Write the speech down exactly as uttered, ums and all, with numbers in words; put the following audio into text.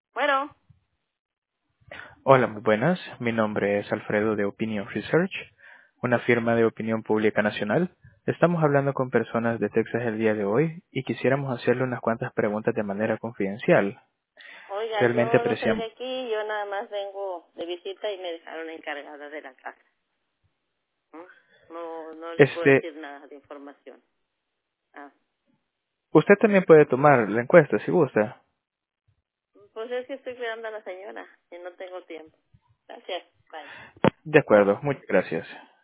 Bueno, Hola, muy buenas. Mi nombre es Alfredo de Opinion Research, una firma de opinión pública nacional. Estamos hablando con personas de Texas el día de hoy y quisiéramos hacerle unas cuantas preguntas de manera confidencial. oiga, Realmente yo no soy de apreciamos. aquí, yo nada más vengo de visita y me dejaron encargada de la casa. ¿No? No, no le puedo Este, decir nada de información. Ah, usted también puede tomar la encuesta si gusta. pues es que estoy cuidando a la señora y no tengo tiempo. Gracias, bye. De acuerdo, muchas gracias.